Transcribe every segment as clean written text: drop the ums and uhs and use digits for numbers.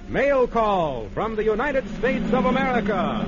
Mail Call from the United States of America.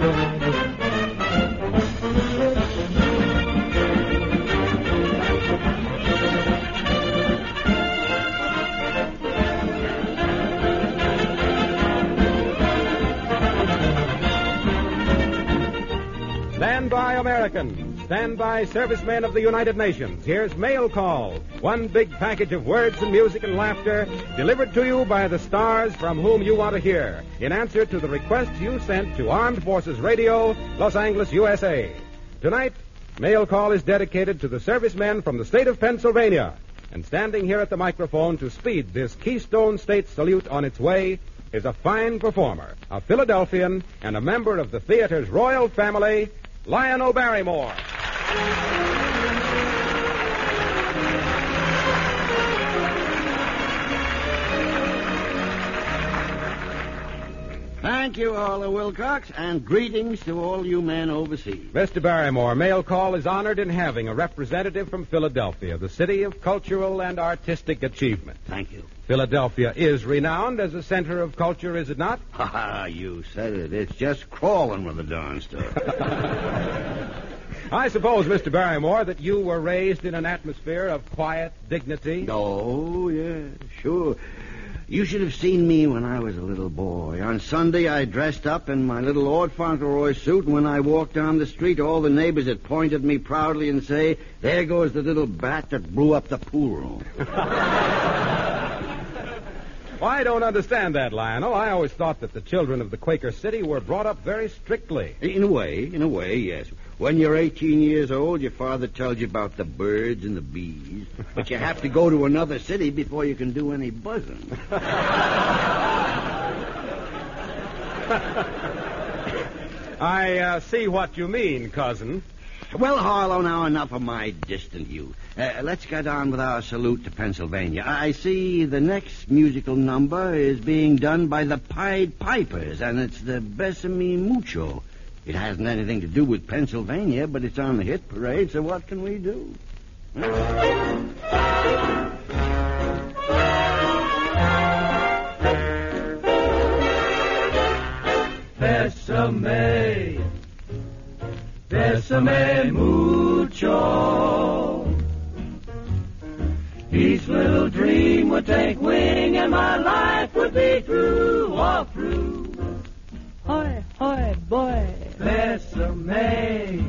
Stand by, Americans. Stand by, servicemen of the United Nations. Here's Mail Call, one big package of words and music and laughter delivered to you by the stars from whom you want to hear in answer to the request you sent to Armed Forces Radio, Los Angeles, USA. Tonight, Mail Call is dedicated to the servicemen from the state of Pennsylvania. And standing here at the microphone to speed this Keystone State salute on its way is a fine performer, a Philadelphian, and a member of the theater's royal family, Lionel Barrymore. Thank you, Arlo Wilcox, and greetings to all you men overseas. Mr. Barrymore, Mail Call is honored in having a representative from Philadelphia, the city of cultural and artistic achievement. Thank you. Philadelphia is renowned as a center of culture, is it not? Ha ha, you said it. It's just crawling with the darn stuff. I suppose, Mr. Barrymore, that you were raised in an atmosphere of quiet dignity. Oh, yeah, sure. You should have seen me when I was a little boy. On Sunday, I dressed up in my little Lord Fauntleroy suit, and when I walked down the street, all the neighbors would point at me proudly and say, "There goes the little bat that blew up the pool room." Well, I don't understand that, Lionel. I always thought that the children of the Quaker City were brought up very strictly. In a way, yes. When you're 18 years old, your father tells you about the birds and the bees, but you have to go to another city before you can do any buzzing. I see what you mean, cousin. Well, Harlow, now enough of my distant youth. Let's get on with our salute to Pennsylvania. I see the next musical number is being done by the Pied Pipers, and it's the Besame Mucho. It hasn't anything to do with Pennsylvania, but it's on the hit parade, so what can we do? Besame, besame mucho. Each little dream would take wing and my life would be through, all through. Hoy, hoy, boy. Besame,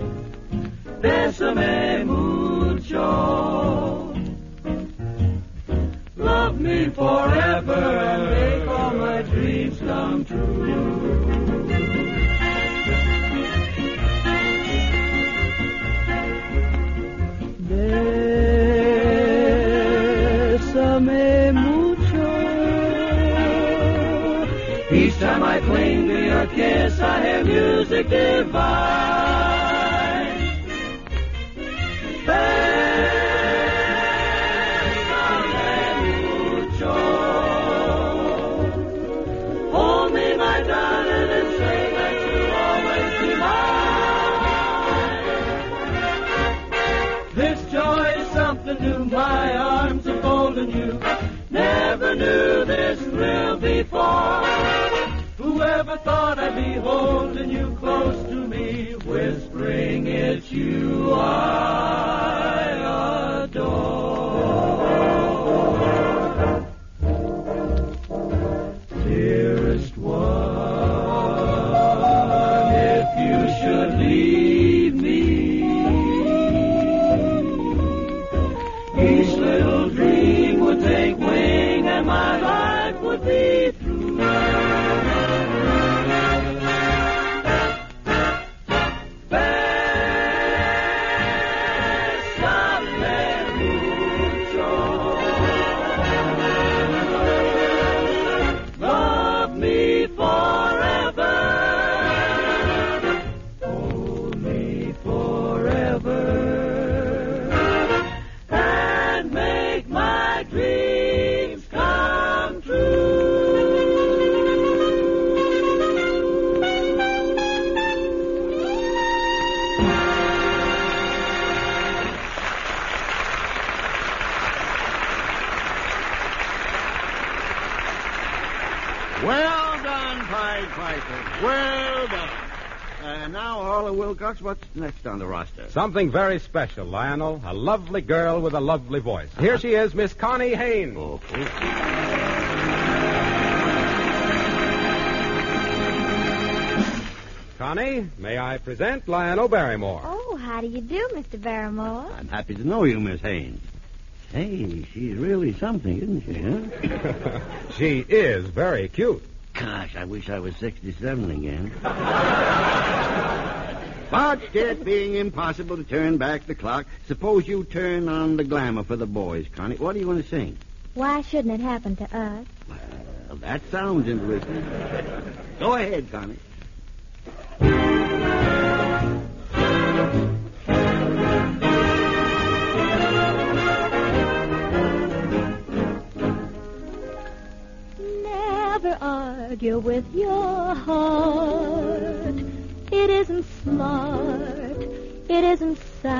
besame mucho. Love me forever and make all my dreams come true. Besame mucho. Each time I cling to your kiss, I hear music divine. Besame mucho. Hold me, my darling, and say that you'll always be mine. This joy is something new. My arms are folding you. Never knew this thrill before. Whoever thought I'd be holding you close to me, whispering it's you I adore. Dearest one, if you should leave me, each little dream would take Pied Pipers. Well done. Now, Harlow Wilcox, what's next on the roster? Something very special, Lionel. A lovely girl with a lovely voice. Here she is, Miss Connie Haynes. Connie, may I present Lionel Barrymore? Oh, how do you do, Mr. Barrymore? I'm happy to know you, Miss Haynes. Hey, she's really something, isn't she, huh? She is very cute. Gosh, I wish I was 67 again. But it being impossible to turn back the clock, suppose you turn on the glamour for the boys, Connie. What are you going to sing? Why shouldn't it happen to us? Well, that sounds interesting. Go ahead, Connie. Never argue with your heart. It isn't smart. It isn't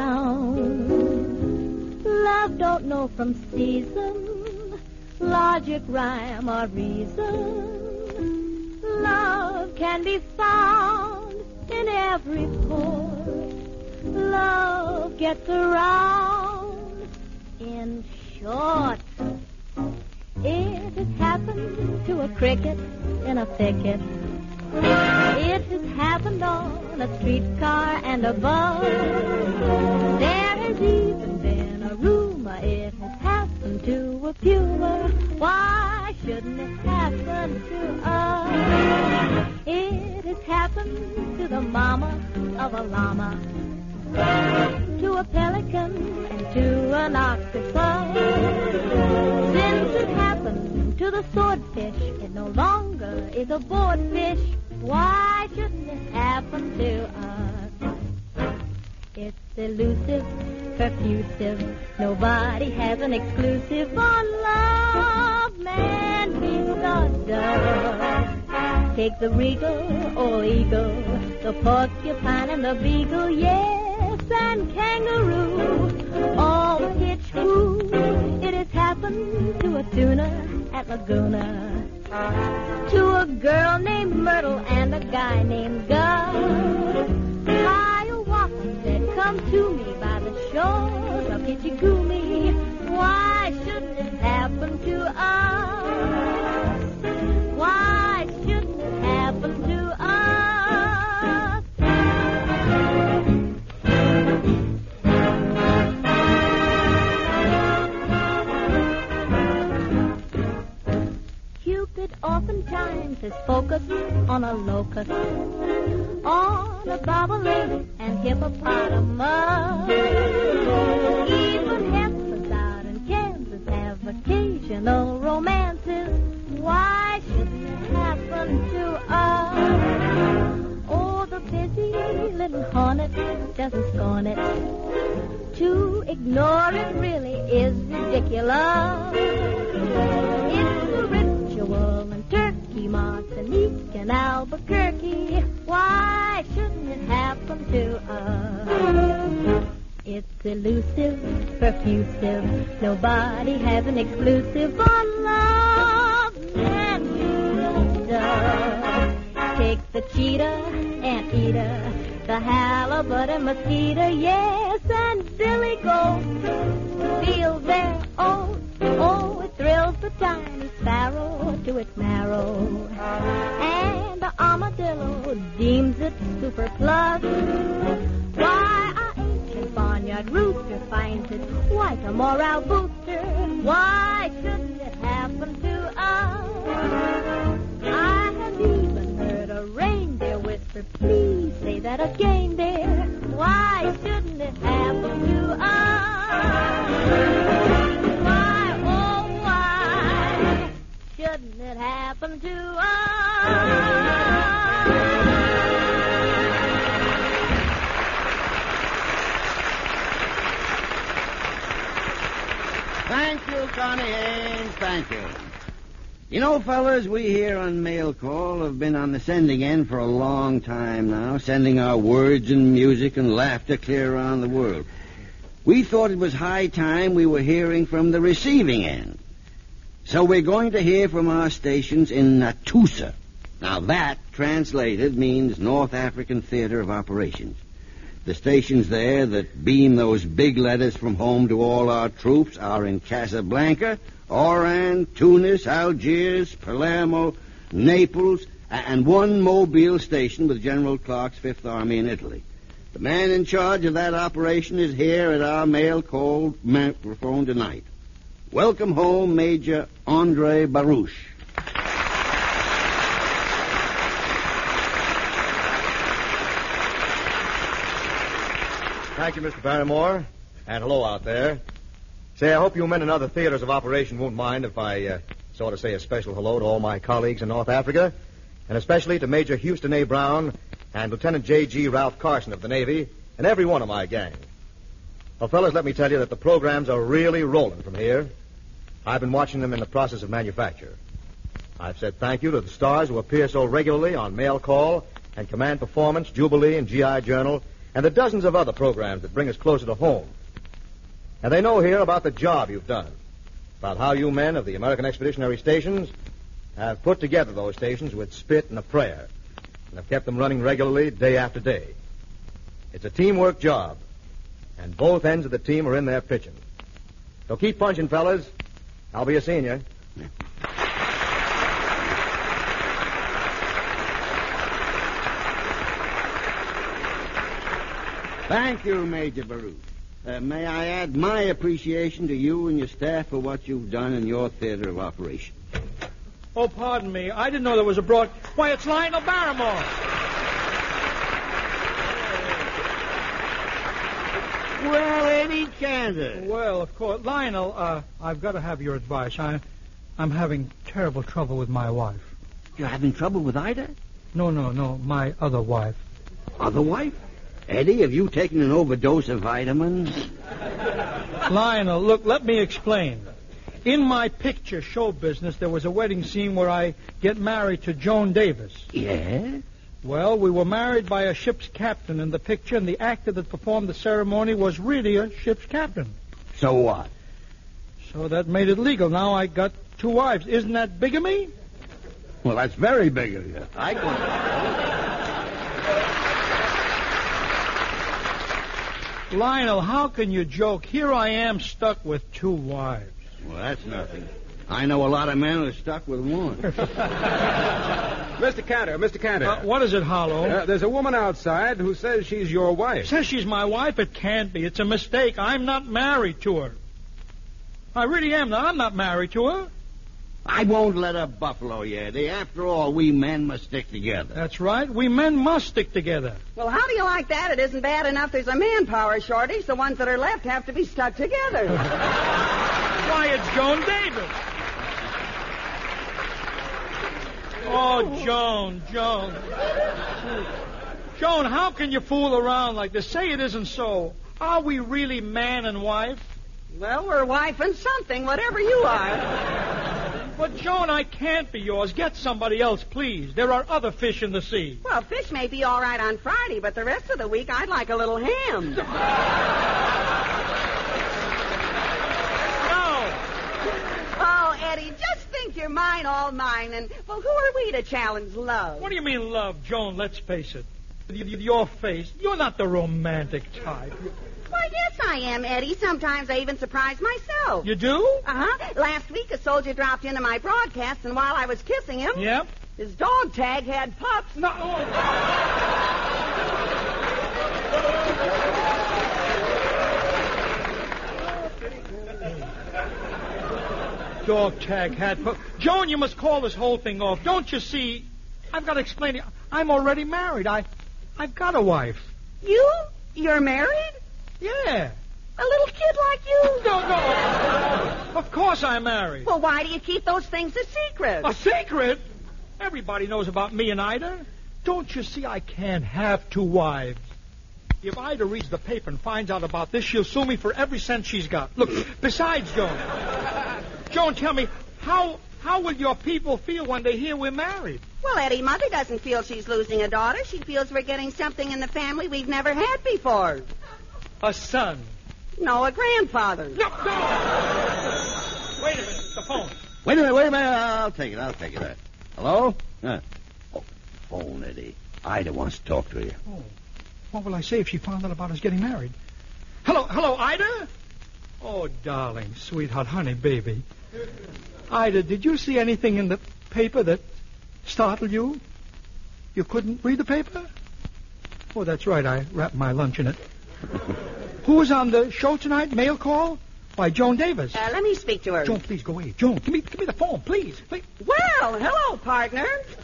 sound. Love don't know from season, logic, rhyme, or reason. Love can be found in every port. Love gets around. In short, it has happened to a cricket in a thicket. It has happened on a streetcar and a bus. There has even been a rumor it has happened to a puma. Why shouldn't it happen to us? It has happened to the mama of a llama, to a pelican and to an octopus. Since it happened to the swordfish, it no longer is a boardfish. Why shouldn't it happen to us? It's elusive, perfusive. Nobody has an exclusive on love. Man, he's so dull. Take the regal, old eagle, the porcupine and the beagle, yes, and kangaroo. All hitch woo. It has happened to a tuna at Laguna, to a girl named Myrtle and a guy named Gus. Hiawatha said, come to me by the shores of Kitchigumi. Why shouldn't it happen to us? Why shouldn't it happen to us? Cupid oftentimes is focused on a locust, on a bobolink and hippopotamus. Even heifers out in Kansas have occasional romances. Why shouldn't it happen to us? Oh, the busy little hornet doesn't scorn it. To ignore it really is ridiculous. It's a ritual in Turkey, Martinique, and Albuquerque. Why shouldn't it happen to us? It's elusive, perfusive. Nobody has an exclusive on love. And you does. Take the cheetah, anteater, the halibut and mosquito, yes, and billy goat. Feel their oats. Oh, it thrills the tiny sparrow to its marrow. And the armadillo deems it superfluous. Why, our ancient barnyard rooster finds it quite a morale booster. Why shouldn't it happen to us? I have even heard a reindeer whisper, please say that again, dear. Why shouldn't it happen to us? Why, oh, why shouldn't it happen to us? Thank you, Connie Haynes. Thank you. You know, fellas, we here on Mail Call have been on the sending end for a long time now, sending our words and music and laughter clear around the world. We thought it was high time we were hearing from the receiving end. So we're going to hear from our stations in Natusa, Now, that, translated, means North African Theater of Operations. The stations there that beam those big letters from home to all our troops are in Casablanca, Oran, Tunis, Algiers, Palermo, Naples, and one Mobile station with General Clark's Fifth Army in Italy. The man in charge of that operation is here at our mail call microphone tonight. Welcome home, Major Andre Baruch. Thank you, Mr. Barrymore. And hello out there. Say, I hope you men in other theaters of operation won't mind if I sort of say a special hello to all my colleagues in North Africa, and especially to Major Houston A. Brown and Lieutenant J.G. Ralph Carson of the Navy and every one of my gang. Well, fellas, let me tell you that the programs are really rolling from here. I've been watching them in the process of manufacture. I've said thank you to the stars who appear so regularly on Mail Call and Command Performance, Jubilee, and G.I. Journal, and the dozens of other programs that bring us closer to home. And they know here about the job you've done, about how you men of the American Expeditionary Stations have put together those stations with spit and a prayer, and have kept them running regularly day after day. It's a teamwork job, and both ends of the team are in there pitching. So keep punching, fellas. I'll be a-seeing you. Thank you, Major Baruch. May I add my appreciation to you and your staff for what you've done in your theater of operation. Oh, pardon me. I didn't know there was a broad... Why, it's Lionel Barrymore. Well, Eddie Cantor. Well, of course. Lionel, I've got to have your advice. I'm having terrible trouble with my wife. You're having trouble with Ida? No, my other wife. Other wife? Eddie, have you taken an overdose of vitamins? Lionel, look, let me explain. In my picture show business, there was a wedding scene where I get married to Joan Davis. Yes? Well, we were married by a ship's captain in the picture, and the actor that performed the ceremony was really a ship's captain. So what? So that made it legal. Now I got 2 wives. Isn't that bigamy? Well, that's very big of you. Lionel, how can you joke? Here I am stuck with 2 wives. Well, that's nothing. I know a lot of men who are stuck with one. Mr. Cantor. What is it, Hollow? There's a woman outside who says she's your wife. Says she's my wife? It can't be. It's a mistake. I'm not married to her. I really am. I'm not married to her. I won't let her buffalo you, Eddie. After all, we men must stick together. That's right. We men must stick together. Well, how do you like that? It isn't bad enough there's a manpower shortage. The ones that are left have to be stuck together. Why, it's Joan Davis. Oh, Joan. Joan, how can you fool around like this? Say it isn't so. Are we really man and wife? Well, we're wife and something, whatever you are. But, Joan, I can't be yours. Get somebody else, please. There are other fish in the sea. Well, fish may be all right on Friday, but the rest of the week I'd like a little ham. No. Oh, Eddie, just think you're mine, all mine, and, well, who are we to challenge love? What do you mean love, Joan? Let's face it. Your face, you're not the romantic type. Why, yes, I am, Eddie. Sometimes I even surprise myself. You do? Uh-huh. Last week, a soldier dropped into my broadcast, and while I was kissing him... Yep. His dog tag had pups. No. Dog tag had pups. Joan, you must call this whole thing off. Don't you see? I've got to explain it. I'm already married. I've got a wife. You're married? Yeah. A little kid like you? No. Of course I'm married. Well, why do you keep those things a secret? A secret? Everybody knows about me and Ida. Don't you see I can't have 2 wives? If Ida reads the paper and finds out about this, she'll sue me for every cent she's got. Look, besides, Joan, tell me, how will your people feel when they hear we're married? Well, Eddie, Mother doesn't feel she's losing a daughter. She feels we're getting something in the family we've never had before. A son. No, a grandfather. No. Wait a minute, the phone. Wait a minute. I'll take it. Hello? phone, Eddie. Ida wants to talk to you. Oh, what will I say if she found out about us getting married? Hello, Ida? Oh, darling, sweetheart, honey, baby. Ida, did you see anything in the paper that startled you? You couldn't read the paper? Oh, that's right, I wrapped my lunch in it. Who was on the show tonight? Mail call? By Joan Davis. Let me speak to her. Joan, please go away. Joan, give me the phone, please. Well, hello, partner.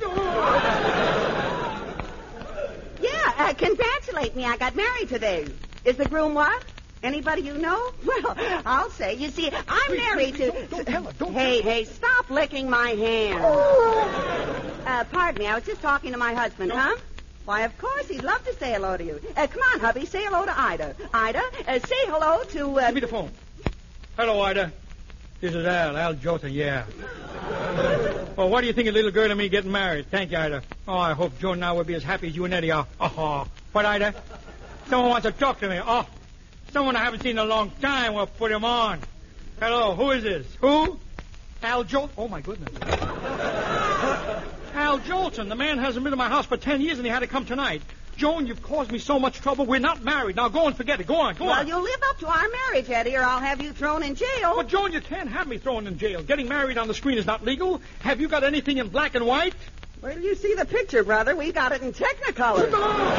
Yeah, congratulate me. I got married today. Is the groom what? Anybody you know? Well, I'll say. You see, I'm married to... Don't tell her. Hey, stop licking my hand. Pardon me, I was just talking to my husband, huh? Why, of course, he'd love to say hello to you. Come on, hubby, say hello to Ida. Ida, say hello to... Give me the phone. Hello, Ida. This is Al Jolson, yeah. Well, what do you think of little girl and me getting married? Thank you, Ida. Oh, I hope Joan and I will be as happy as you and Eddie are. Oh, what, Ida? Someone wants to talk to me. Oh, someone I haven't seen in a long time. Well, put him on. Hello, who is this? Who? Al Jolson? Oh, my goodness. Al Jolson. The man hasn't been to my house for 10 years, and he had to come tonight. Joan, you've caused me so much trouble. We're not married. Now go and forget it. Go on. Well, you'll live up to our marriage, Eddie, or I'll have you thrown in jail. But, Joan, you can't have me thrown in jail. Getting married on the screen is not legal. Have you got anything in black and white? Where do you see the picture, brother? We got it in Technicolor.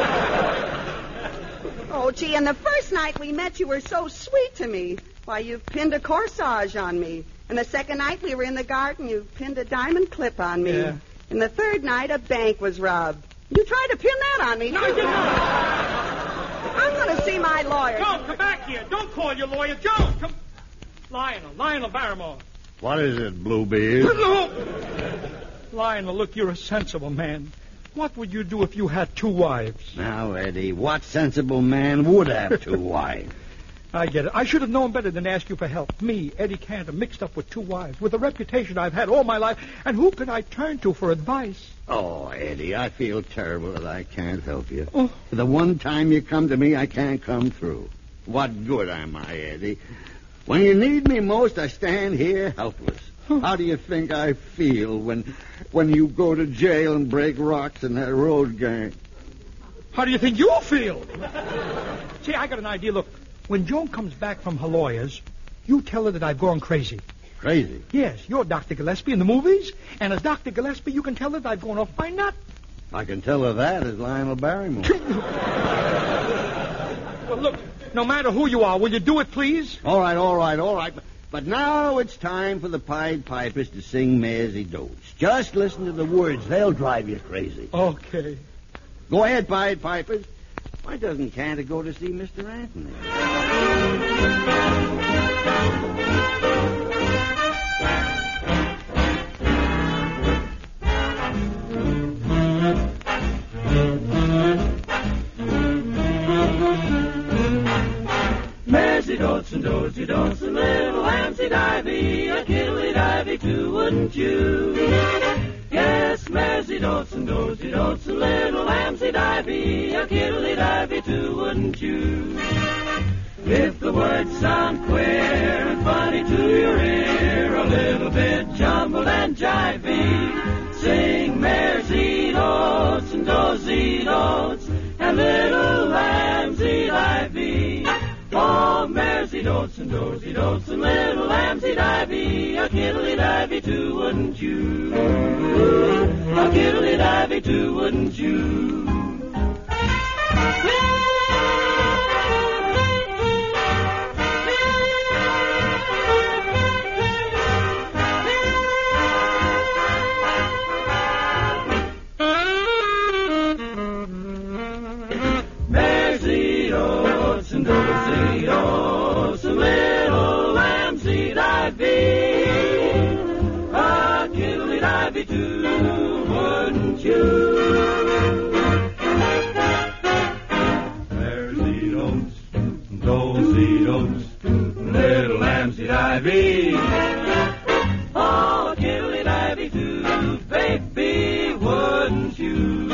Oh, gee, and the first night we met, you were so sweet to me. Why, you pinned a corsage on me. And the second night we were in the garden, you pinned a diamond clip on me. Yeah. And the third night, a bank was robbed. You tried to pin that on me, No, I did not. I'm going to see my lawyer. Joan, come back here. Don't call your lawyer. Joan, come. Lionel Barrymore. What is it, Bluebeard? Lionel, look, you're a sensible man. What would you do if you had two wives? Now, Eddie, what sensible man would have two wives? I get it. I should have known better than to ask you for help. Me, Eddie Cantor, mixed up with two wives, with the reputation I've had all my life, and who can I turn to for advice? Oh, Eddie, I feel terrible that I can't help you. Oh. The one time you come to me, I can't come through. What good am I, Eddie? When you need me most, I stand here helpless. How do you think I feel when you go to jail and break rocks in that road gang? How do you think you'll feel? See, I got an idea. Look, when Joan comes back from her lawyer's, you tell her that I've gone crazy. Crazy? Yes, you're Dr. Gillespie in the movies, and as Dr. Gillespie, you can tell her that I've gone off my nut. I can tell her that as Lionel Barrymore. Well, look, no matter who you are, will you do it, please? All right. But now it's time for the Pied Pipers to sing Maisie Dotes. Just listen to the words. They'll drive you crazy. Okay. Go ahead, Pied Pipers. Why doesn't Cantor go to see Mr. Anthony? Maisie Dotes and Dozy Dotes and little Lampsy Divey, a kiddly divey too, wouldn't you? Yes, Maisie Dotes and Dozy Dotes and little Lampsy Divey, a kiddly divey too, wouldn't you? If the words sound queer and funny to your ear, a little bit jumbled and jivey, sing Maisie Dotes and Dozy Dotes and little Lampsy Divey. Oh, Maisie Dotes and Dozy Dotes and little Lampsy Divey, a kiddly divey too, wouldn't you? A kiddly divey too, wouldn't you? Maisie Dotes and Dozy Dotes and little Lampsy Divey, a kiddly divey too, wouldn't you? Maisie Dotes and Dozy Dotes and little Lampsy Divey, oh, a kiddly divey too, baby, wouldn't you?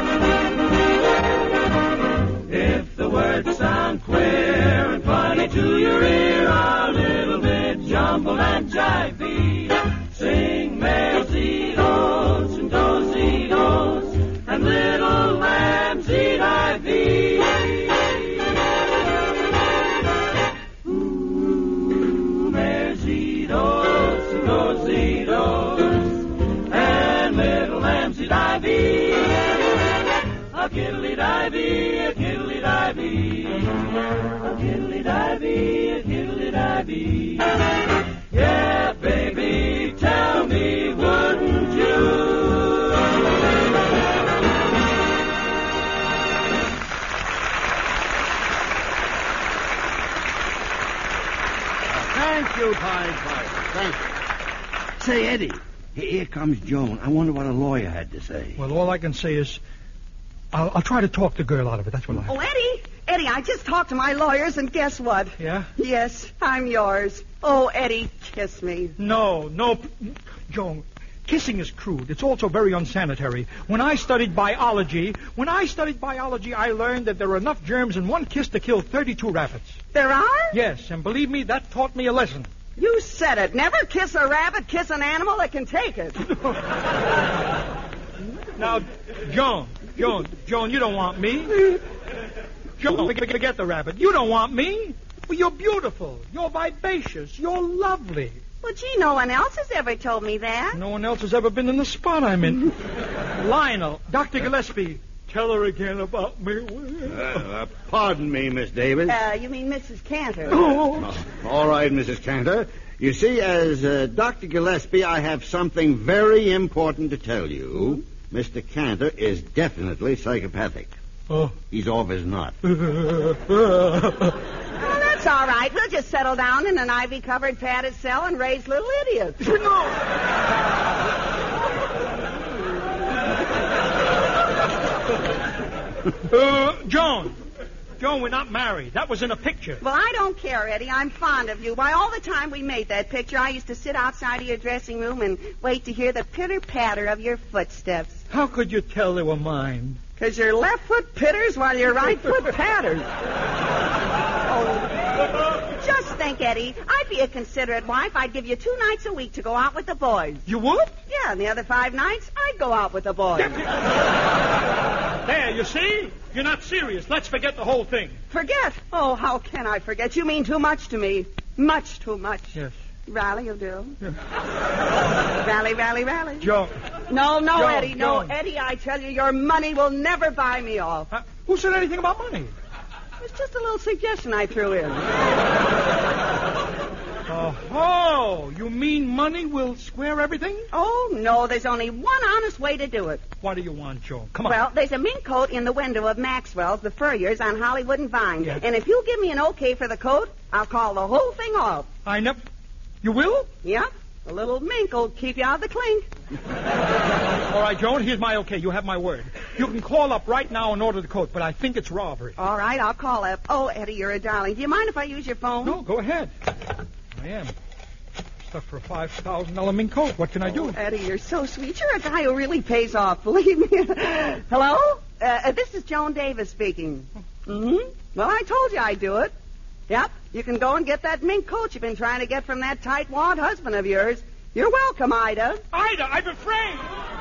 If the words sound queer and funny to your ear, a little bit jumbled and jivey, sing Maisie Dotes and Dozy Dotes and diddly-di-bee, diddly-di-bee, diddly-di-bee. Yeah, baby, tell me, wouldn't you? Thank you, Pied Piper. Thank you. Say, Eddie, here comes Joan. I wonder what a lawyer had to say. Well, all I can say is I'll try to talk the girl out of it. That's what Oh, Eddie, I just talked to my lawyers, and guess what? Yeah? Yes, I'm yours. Oh, Eddie, kiss me. No, Joan, kissing is crude. It's also very unsanitary. When I studied biology, I learned that there are enough germs in one kiss to kill 32 rabbits. There are? Yes, and believe me, that taught me a lesson. You said it. Never kiss a rabbit, kiss an animal that can take it. Now, Joan, you don't want me. Joan, forget the rabbit. You don't want me. Well, you're beautiful. You're vivacious. You're lovely. Well, gee, no one else has ever told me that. No one else has ever been in the spot I'm in. Lionel, Dr. Gillespie, tell her again about me. Pardon me, Miss Davis. You mean Mrs. Cantor? Oh. All right, Mrs. Cantor. You see, as Dr. Gillespie, I have something very important to tell you. Mr. Cantor is definitely psychopathic. Oh. He's off his nut. Well, that's all right. We'll just settle down in an ivy-covered padded cell and raise little idiots. Joan, we're not married. That was in a picture. Well, I don't care, Eddie. I'm fond of you. Why, all the time we made that picture, I used to sit outside of your dressing room and wait to hear the pitter-patter of your footsteps. How could you tell they were mine? Because your left foot pitters while your right foot patters. Oh, just think, Eddie. I'd be a considerate wife. I'd give you 2 nights a week to go out with the boys. You would? Yeah, and the other 5 nights, I'd go out with the boys. There, you see? You're not serious. Let's forget the whole thing. Forget? Oh, how can I forget? You mean too much to me. Much too much. Yes. Rally will do. Yeah. Rally. Joan. No, Joan, Eddie. No, Joan. Eddie, I tell you, your money will never buy me off. Who said anything about money? It's just a little suggestion I threw in. Oh, you mean money will square everything? Oh, no, there's only one honest way to do it. What do you want, Joan? Come on. Well, there's a mink coat in the window of Maxwell's, the furriers, on Hollywood and Vine. Yeah. And if you give me an okay for the coat, I'll call the whole thing off. You will? Yeah. A little mink will keep you out of the clink. All right, Joan, here's my okay. You have my word. You can call up right now and order the coat, but I think it's robbery. All right, I'll call up. Oh, Eddie, you're a darling. Do you mind if I use your phone? No, go ahead. I am. Stuff for a $5,000 mink coat. What can I do? Eddie, you're so sweet. You're a guy who really pays off, believe me. Hello? This is Joan Davis speaking. Mm-hmm. Well, I told you I'd do it. Yep, you can go and get that mink coat you've been trying to get from that tightwad husband of yours. You're welcome, Ida. Ida, I've been framed.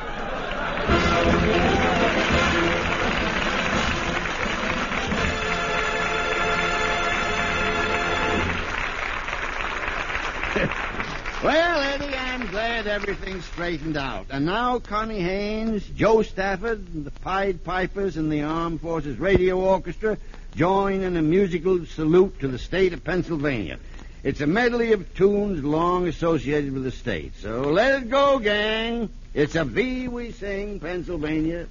Well, Eddie, I'm glad everything's straightened out. And now Connie Haynes, Joe Stafford, and the Pied Pipers and the Armed Forces Radio Orchestra join in a musical salute to the state of Pennsylvania. It's a medley of tunes long associated with the state. So let it go, gang. It's a V we sing, Pennsylvania.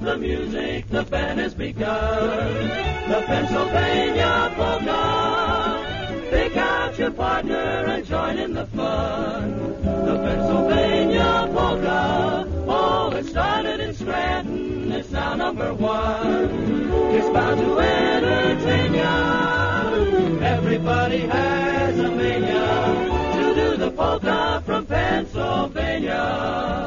the music, the band has begun. The Pennsylvania Polka. Pick out your partner and join in the fun. The Pennsylvania Polka. Oh, it started in Scranton. It's now number 1. It's bound to entertain ya. Everybody has a mania to do the polka from Pennsylvania.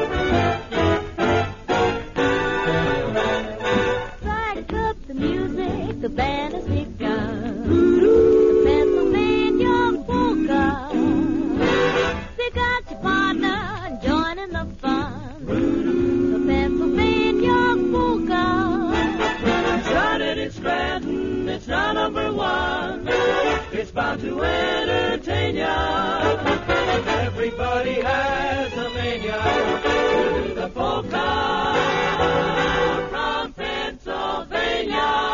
Strike up the music, the band has begun. The Pennsylvania Polka. Pick out your partner and join in the fun. The Pennsylvania Polka. Started in Scranton, it's now number 1. It's bound to entertain ya. Everybody has a mania to do the polka from Pennsylvania.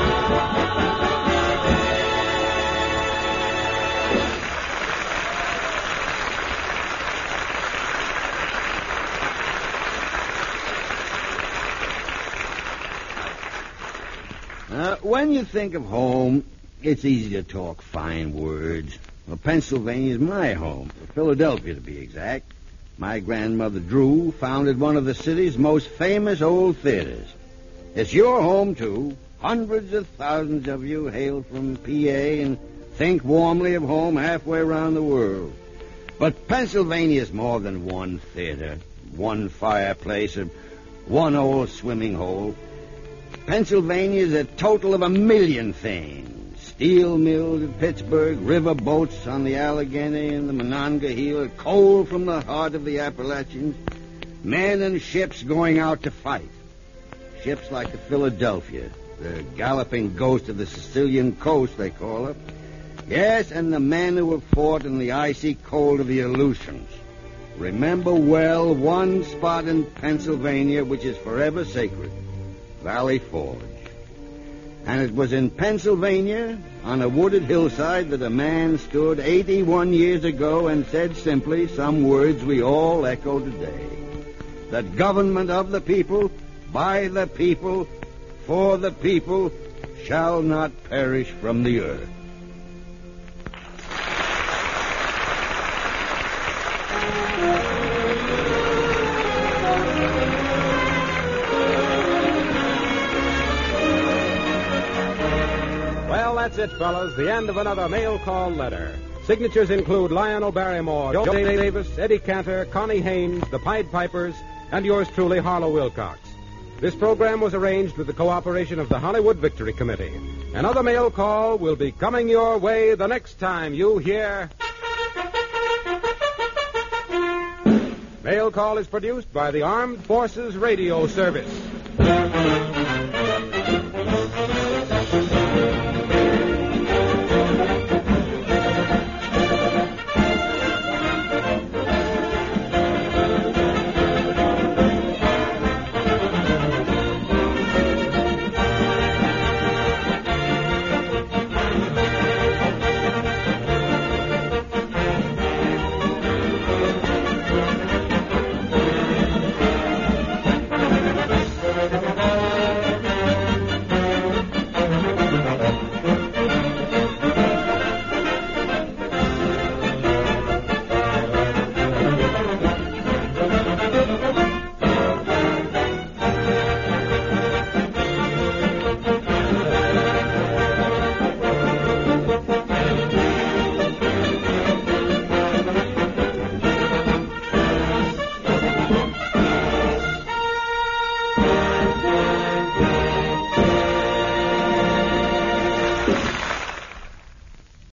When you think of home, it's easy to talk fine words. Well, Pennsylvania is my home, Philadelphia to be exact. My grandmother Drew founded one of the city's most famous old theaters. It's your home, too. Hundreds of thousands of you hail from PA and think warmly of home halfway around the world. But Pennsylvania is more than one theater, one fireplace, or one old swimming hole. Pennsylvania is a total of 1 million things. Steel mills at Pittsburgh, river boats on the Allegheny and the Monongahela, coal from the heart of the Appalachians, men and ships going out to fight. Ships like the Philadelphia, the galloping ghost of the Sicilian coast, they call her. Yes, and the men who have fought in the icy cold of the Aleutians. Remember well one spot in Pennsylvania which is forever sacred, Valley Forge. And it was in Pennsylvania, on a wooded hillside, that a man stood 81 years ago and said simply some words we all echo today. The government of the people, by the people, for the people, shall not perish from the earth. That's it, fellas. The end of another mail call letter. Signatures include Lionel Barrymore, Joe Davis, Eddie Cantor, Connie Haynes, the Pied Pipers, and yours truly, Harlow Wilcox. This program was arranged with the cooperation of the Hollywood Victory Committee. Another mail call will be coming your way the next time you hear... Mail Call is produced by the Armed Forces Radio Service.